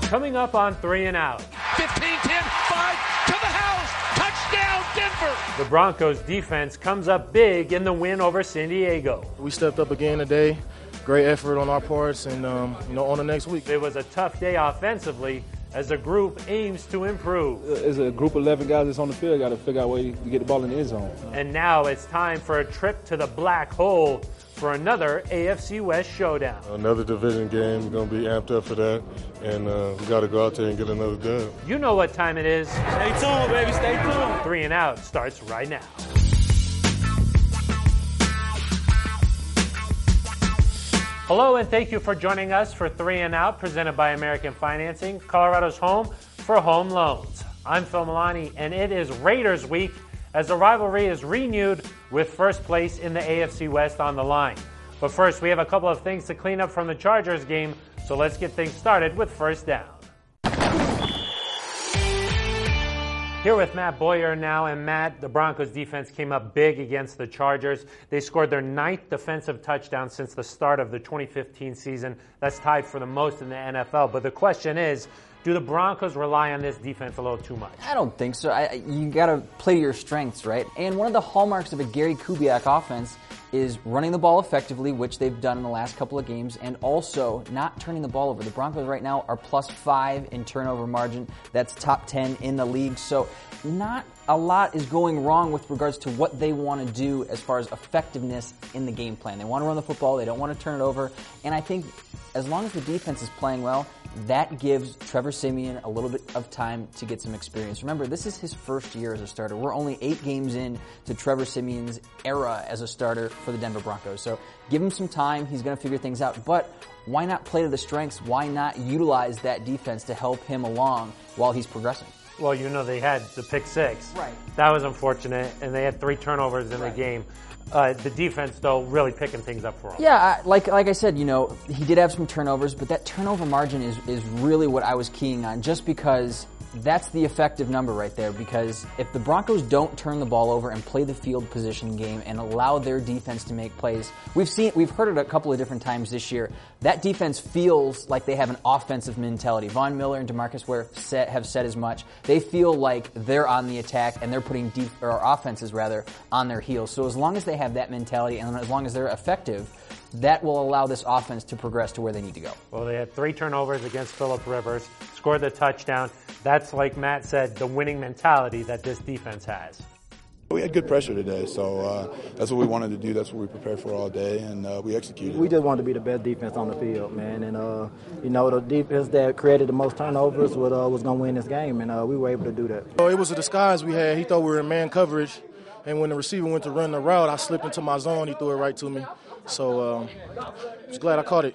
Coming up on 3 and Out. 15, 10, 5, to the house. Touchdown, Denver. The Broncos defense comes up big in the win over San Diego. We stepped up again today. Great effort on our parts, and on the next week. It was a tough day offensively as the group aims to improve. As a group of 11 guys that's on the field, got to figure out a way to get the ball in the end zone. And now it's time for a trip to the black hole for another AFC West showdown. Another division game. We're going to be amped up for that, and we got to go out there and get another dub. You know what time it is. Stay tuned, baby. Stay tuned. 3 and Out starts right now. Hello, and thank you for joining us for 3 and Out, presented by American Financing, Colorado's home for home loans. I'm Phil Milani, and it is Raiders Week as the rivalry is renewed with first place in the AFC West on the line. But first, we have a couple of things to clean up from the Chargers game, so let's get things started with First Down. Here with Matt Boyer now, and Matt, the Broncos defense came up big against the Chargers. They scored their 9th defensive touchdown since the start of the 2015 season. That's tied for the most in the NFL. But the question is, do the Broncos rely on this defense a little too much? I don't think so. You got to play to your strengths, right? And one of the hallmarks of a Gary Kubiak offense is running the ball effectively, which they've done in the last couple of games, and also not turning the ball over. The Broncos right now are +5 in turnover margin. That's top 10 in the league. So not a lot is going wrong with regards to what they want to do as far as effectiveness in the game plan. They want to run the football. They don't want to turn it over. And I think as long as the defense is playing well, that gives Trevor Siemian a little bit of time to get some experience. Remember, this is his first year as a starter. We're only 8 games in to Trevor Siemian's era as a starter for the Denver Broncos. So give him some time. He's going to figure things out. But why not play to the strengths? Why not utilize that defense to help him along while he's progressing? Well, they had the pick 6. Right. That was unfortunate, and they had 3 turnovers in the game. The defense, though, really picking things up for him. Yeah, like I said, he did have some turnovers, but that turnover margin is really what I was keying on, just because that's the effective number right there. Because if the Broncos don't turn the ball over and play the field position game and allow their defense to make plays, we've heard it a couple of different times this year. That defense feels like they have an offensive mentality. Von Miller and DeMarcus Ware have said as much. They feel like they're on the attack and they're putting offenses on their heels. So as long as they have that mentality and as long as they're effective, that will allow this offense to progress to where they need to go. Well, they had 3 turnovers against Phillip Rivers, scored the touchdown. That's, like Matt said, the winning mentality that this defense has. We had good pressure today, so that's what we wanted to do. That's what we prepared for all day, and we executed. We just wanted to be the best defense on the field, man. And, the defense that created the most turnovers was going to win this game, and we were able to do that. It was a disguise we had. He thought we were in man coverage, and when the receiver went to run the route, I slipped into my zone. He threw it right to me. So I was glad I caught it.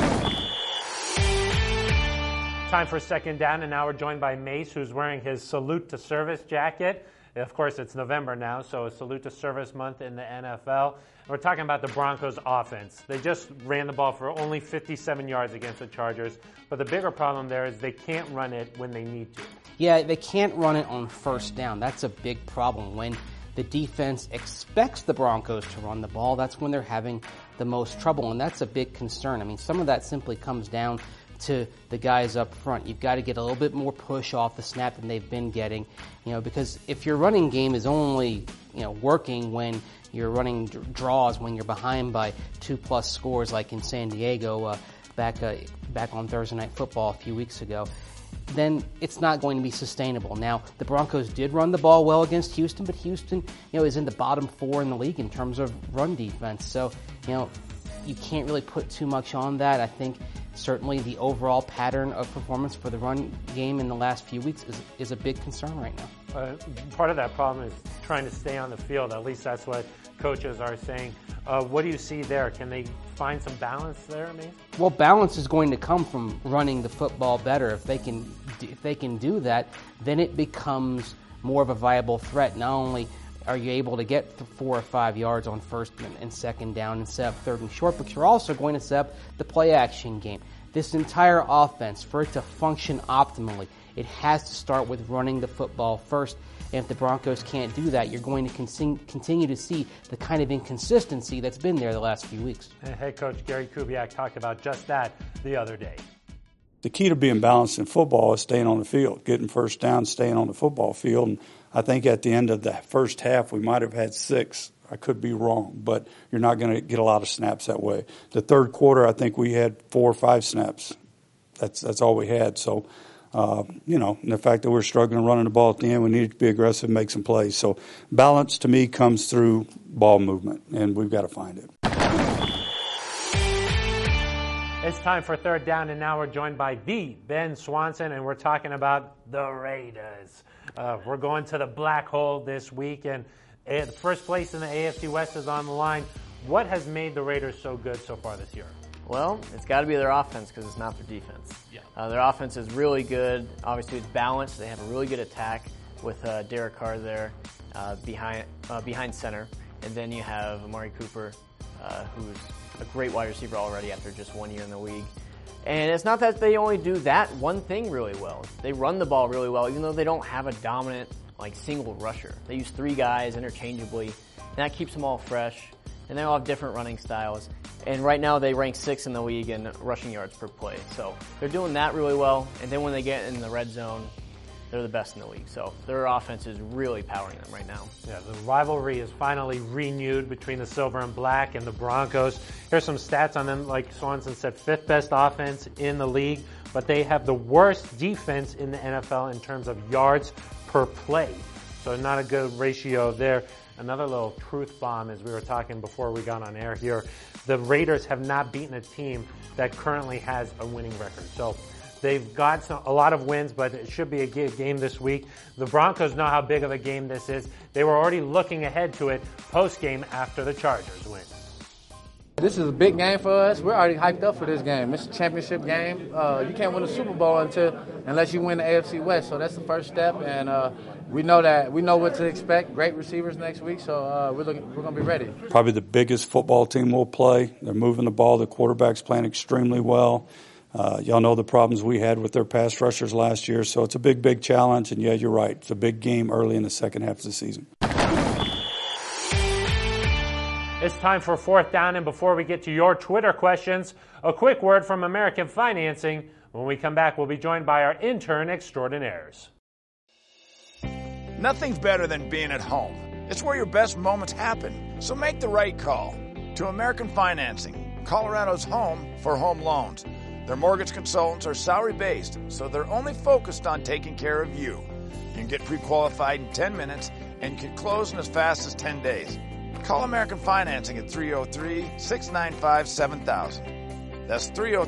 Time for Second Down, and now we're joined by Mace, who's wearing his Salute to Service jacket. Of course, it's November now, so a Salute to Service month in the NFL. We're talking about the Broncos offense. They just ran the ball for only 57 yards against the Chargers, but the bigger problem there is they can't run it when they need to. Yeah, they can't run it on first down. That's a big problem. When the defense expects the Broncos to run the ball, that's when they're having the most trouble, and that's a big concern. I mean, some of that simply comes down to the guys up front. You've got to get a little bit more push off the snap than they've been getting, because if your running game is only, working when you're running draws, when you're behind by 2+ scores like in San Diego back on Thursday Night Football a few weeks ago, then it's not going to be sustainable. Now, the Broncos did run the ball well against Houston, but Houston, is in the bottom 4 in the league in terms of run defense. So, you can't really put too much on that. I think certainly the overall pattern of performance for the run game in the last few weeks is a big concern right now. Part of that problem is trying to stay on the field. At least that's what coaches are saying. What do you see there? Can they find some balance there, I mean? Well, balance is going to come from running the football better. If they can do that, then it becomes more of a viable threat. Not only are you able to get 4 or 5 yards on first and second down and set up third and short, but you're also going to set up the play action game. This entire offense, for it to function optimally, it has to start with running the football first. And if the Broncos can't do that, you're going to continue to see the kind of inconsistency that's been there the last few weeks. And head coach Gary Kubiak talked about just that the other day. The key to being balanced in football is staying on the field, getting first down, staying on the football field. And I think at the end of the first half, we might have had 6. I could be wrong, but you're not going to get a lot of snaps that way. The third quarter, I think we had 4 or 5 snaps. That's all we had. So, and the fact that we're struggling running the ball at the end, we needed to be aggressive and make some plays. So balance, to me, comes through ball movement, and we've got to find it. It's time for Third Down, and now we're joined by the Ben Swanson, and we're talking about the Raiders. We're going to the black hole this week, and first place in the AFC West is on the line. What has made the Raiders so good so far this year? Well, it's got to be their offense because it's not their defense. Yeah. Their offense is really good. Obviously, it's balanced. They have a really good attack with Derek Carr there behind center. And then you have Amari Cooper, who's a great wide receiver already after just 1 year in the league. And it's not that they only do that one thing really well. They run the ball really well, even though they don't have a dominant, single rusher. They use 3 guys interchangeably, and that keeps them all fresh. And they all have different running styles. And right now they rank 6th in the league in rushing yards per play. So they're doing that really well. And then when they get in the red zone, they're the best in the league. So their offense is really powering them right now. Yeah, the rivalry is finally renewed between the Silver and Black and the Broncos. Here's some stats on them. Like Swanson said, 5th best offense in the league, but they have the worst defense in the NFL in terms of yards per play. So not a good ratio there. Another little truth bomb, as we were talking before we got on air here. The Raiders have not beaten a team that currently has a winning record. So they've got a lot of wins, but it should be a good game this week. The Broncos know how big of a game this is. They were already looking ahead to it post-game after the Chargers win. This is a big game for us. We're already hyped up for this game. It's a championship game. You can't win a Super Bowl unless you win the AFC West. So that's the first step, and we know what to expect. Great receivers next week, so we're going to be ready. Probably the biggest football team we'll play. They're moving the ball. The quarterback's playing extremely well. Y'all know the problems we had with their pass rushers last year, so it's a big, big challenge. And yeah, you're right. It's a big game early in the second half of the season. It's time for Fourth Down, and before we get to your Twitter questions, a quick word from American Financing. When we come back, we'll be joined by our intern extraordinaires. Nothing's better than being at home. It's where your best moments happen. So make the right call to American Financing, Colorado's home for home loans. Their mortgage consultants are salary-based, so they're only focused on taking care of you. You can get pre-qualified in 10 minutes and can close in as fast as 10 days. Call American Financing at 303-695-7000. That's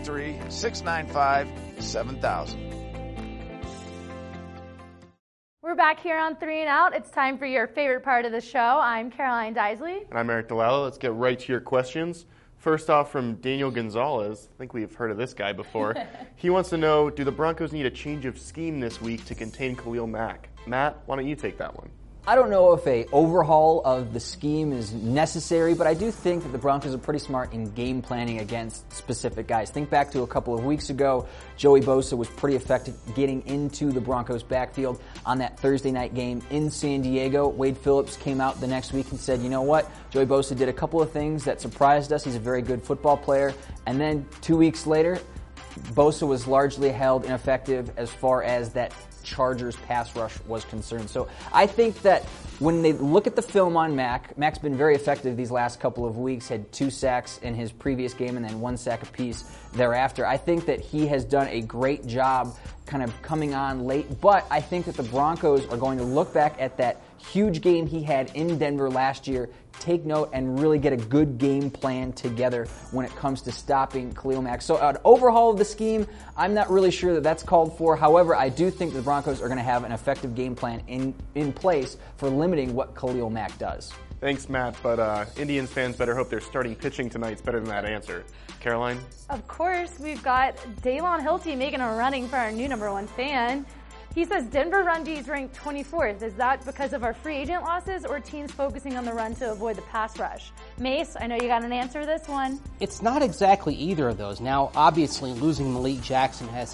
303-695-7000. We're back here on 3 and Out. It's time for your favorite part of the show. I'm Caroline Deisley. And I'm Eric DeLalla. Let's get right to your questions. First off, from Daniel Gonzalez. I think we've heard of this guy before. He wants to know, do the Broncos need a change of scheme this week to contain Khalil Mack? Matt, why don't you take that one? I don't know if a overhaul of the scheme is necessary, but I do think that the Broncos are pretty smart in game planning against specific guys. Think back to a couple of weeks ago. Joey Bosa was pretty effective getting into the Broncos backfield on that Thursday night game in San Diego. Wade Phillips came out the next week and said, you know what? Joey Bosa did a couple of things that surprised us. He's a very good football player. And then 2 weeks later, Bosa was largely held ineffective as far as that Chargers pass rush was concerned. So I think that when they look at the film on Mac's been very effective these last couple of weeks, had 2 sacks in his previous game and then 1 sack apiece thereafter. I think that he has done a great job kind of coming on late, but I think that the Broncos are going to look back at that huge game he had in Denver last year, take note, and really get a good game plan together when it comes to stopping Khalil Mack. So an overhaul of the scheme, I'm not really sure that that's called for. However, I do think the Broncos are going to have an effective game plan in place for limiting what Khalil Mack does. Thanks, Matt, but Indians fans better hope their starting pitching tonight's better than that answer. Caroline? Of course, we've got Daylon Hilty making a running for our new #1 fan. He says Denver run D is ranked 24th. Is that because of our free agent losses or teams focusing on the run to avoid the pass rush? Mace, I know you got an answer to this one. It's not exactly either of those. Now, obviously, losing Malik Jackson has had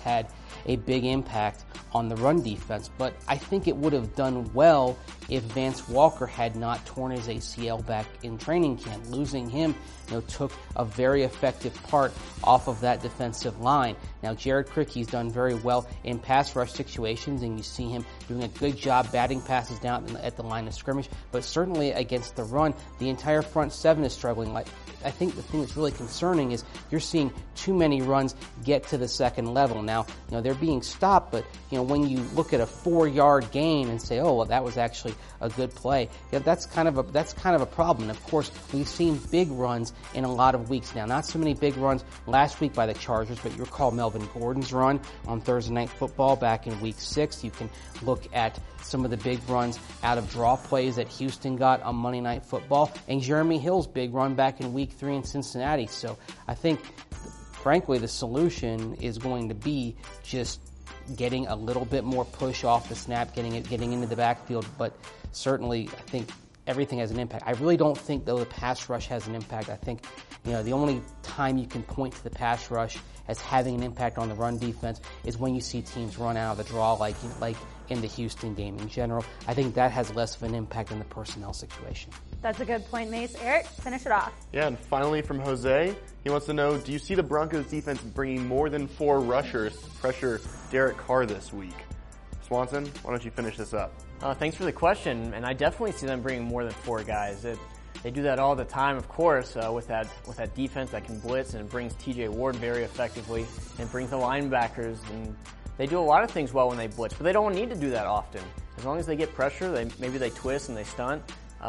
a big impact on the run defense. But I think it would have done well if Vance Walker had not torn his ACL back in training camp. Losing him, took a very effective part off of that defensive line. Now, Jared Krickey's done very well in pass rush situations, and you see him doing a good job batting passes down at the line of scrimmage. But certainly against the run, the entire front seven is struggling. I think the thing that's really concerning is you're seeing too many runs get to the second level. Now, they're being stopped, but when you look at a 4-yard gain and say, oh, well, that was actually a good play, that's kind of a problem. And of course, we've seen big runs in a lot of weeks now. Not so many big runs last week by the Chargers, but you recall Melvin Gordon's run on Thursday Night Football back in Week 6. You can look at some of the big runs out of draw plays that Houston got on Monday Night Football, and Jeremy Hill's big run back in Week 3 in Cincinnati. So I think, frankly, the solution is going to be just getting a little bit more push off the snap, getting into the backfield. But certainly, I think everything has an impact. I really don't think, though, the pass rush has an impact. I think, the only time you can point to the pass rush as having an impact on the run defense is when you see teams run out of the draw, like in the Houston game. In general, I think that has less of an impact than the personnel situation. That's a good point, Mace. Eric, finish it off. Yeah, and finally from Jose, he wants to know, do you see the Broncos defense bringing more than 4 rushers to pressure Derek Carr this week? Swanson, why don't you finish this up? Thanks for the question, and I definitely see them bringing more than 4 guys. They do that all the time, of course, with that defense that can blitz, and it brings TJ Ward very effectively, and brings the linebackers, and they do a lot of things well when they blitz, but they don't need to do that often. As long as they get pressure, maybe they twist and they stunt.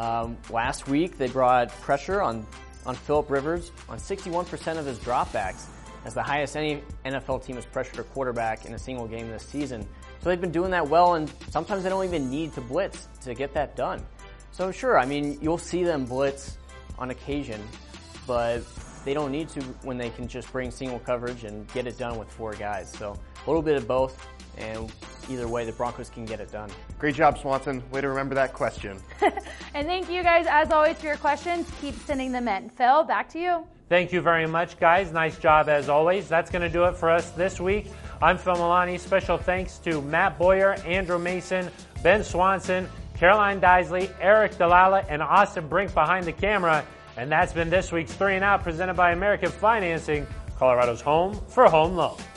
Last week, they brought pressure on Phillip Rivers on 61% of his dropbacks, as the highest any NFL team has pressured a quarterback in a single game this season. So they've been doing that well, and sometimes they don't even need to blitz to get that done. So sure, you'll see them blitz on occasion, but they don't need to when they can just bring single coverage and get it done with 4 guys. So a little bit of both, and either way, the Broncos can get it done. Great job, Swanson. Way to remember that question. And thank you guys, as always, for your questions. Keep sending them in. Phil, back to you. Thank you very much, guys. Nice job, as always. That's going to do it for us this week. I'm Phil Milani. Special thanks to Matt Boyer, Andrew Mason, Ben Swanson, Caroline Deisley, Eric Dalala, and Austin Brink behind the camera. And that's been this week's 3 and Out, presented by American Financing, Colorado's home for home loans.